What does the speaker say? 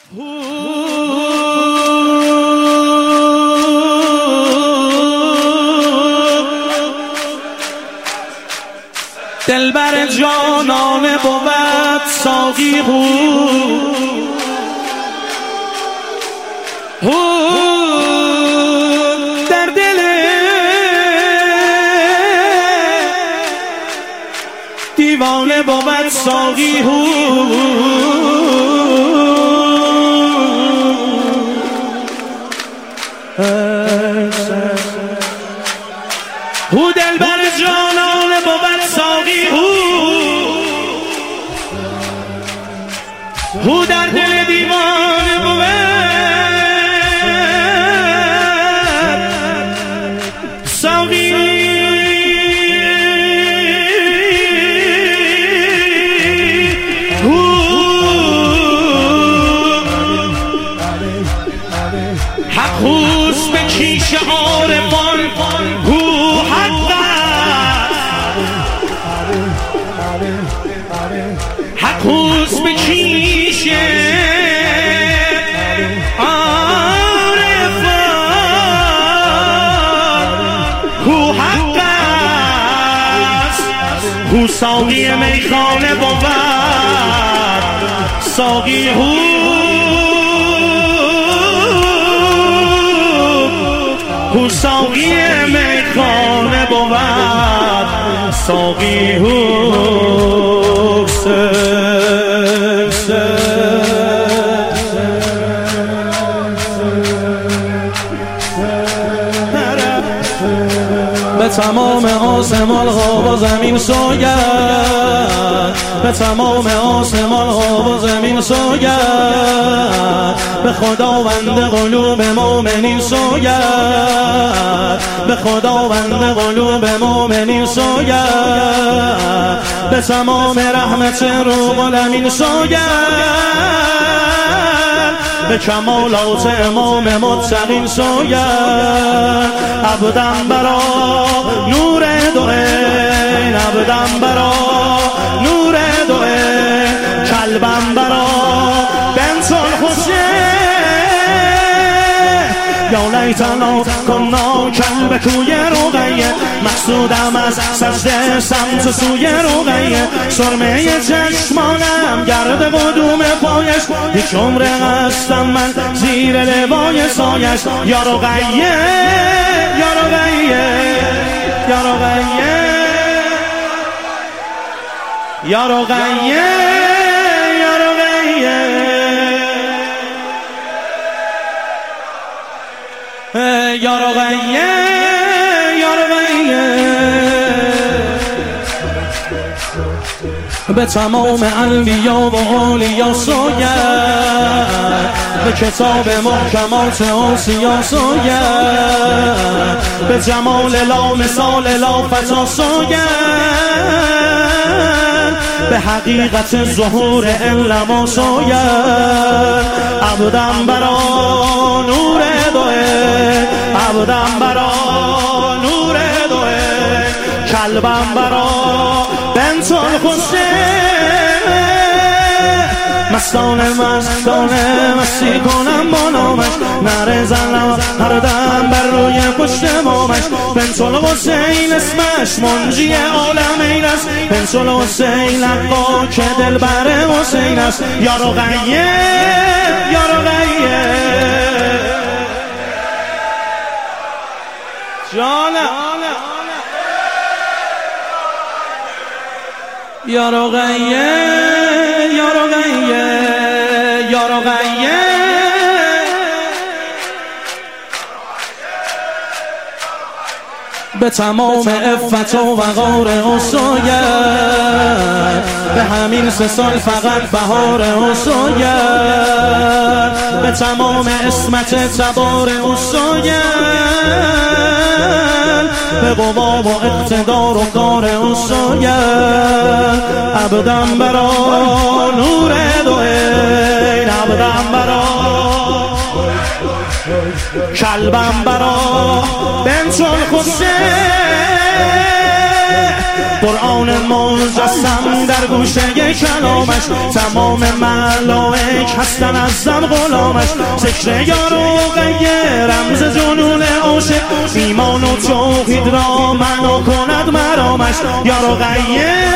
دلبر جانانه بود ساقی در دل دیوانه بود ساقی دلبر جانانه بود ساقی در دل دیوانه بود ساقی حق خوست به کیش عارفان حق خوست به کیش حق است ساقی میخانه بود ساقی ساقی میخانه بود ساقی به تمام آسمان ها و زمین سوگند به تمام آسمان ها و زمین سوگند به خداوند قلوب مومنین سوگند به خداوند قلوب مومنین سوگند به تمام رحمت روح الامین سوگند به کمالات امام متقین سوگند عبدم برا نور دوئین عبدم برا نور دوئین کلبم برا بنت الحسین یا لیتنا کنا کلب کوی رقیه مقصودم از سجده سمت سوی رقیه سرمه چشمانم گرد قدوم پایش یک عمر هستم من زیر لوای سایش یا رقیه یا رقیه یا رقیه یا رقیه یا رقیه یا رقیه یا رقیه به تمام انبیا و اولیا سوگند به کتاب محکمات آسیا سوگند به جمال لا مثال لا فتا سوگند به حقیقت ظهور علما سوگند عبدم برا نور دوئین عبدم برا نور دوئین کلبم برا بنت الحسین مستانه مستی کنم با نامش نره زنم هر دم بر روی پشت مامش بنت الحسین اسمش منجی عالمین است بنت الحسین لقا که دل بر حسین است یا رقیه یا رقیه جانم یا رقیه یا رقیه یا رقیه به تمام عفت و وقار حسین به همین 3 سال فقط بهار حسین به تمام عصمت تبار حسین به قوا و اقتدار و کار حسین عبدم برا نور دوئین عبدم برا کلبم برا بنت الحسین قرآن مجسم در گوشه کلامش، تمام ملائک هستن ازم غلامش. ذکر یا رقیه رمز جنون عاشق، ایمان و توحید را معنا کند مرامش. یا رقیه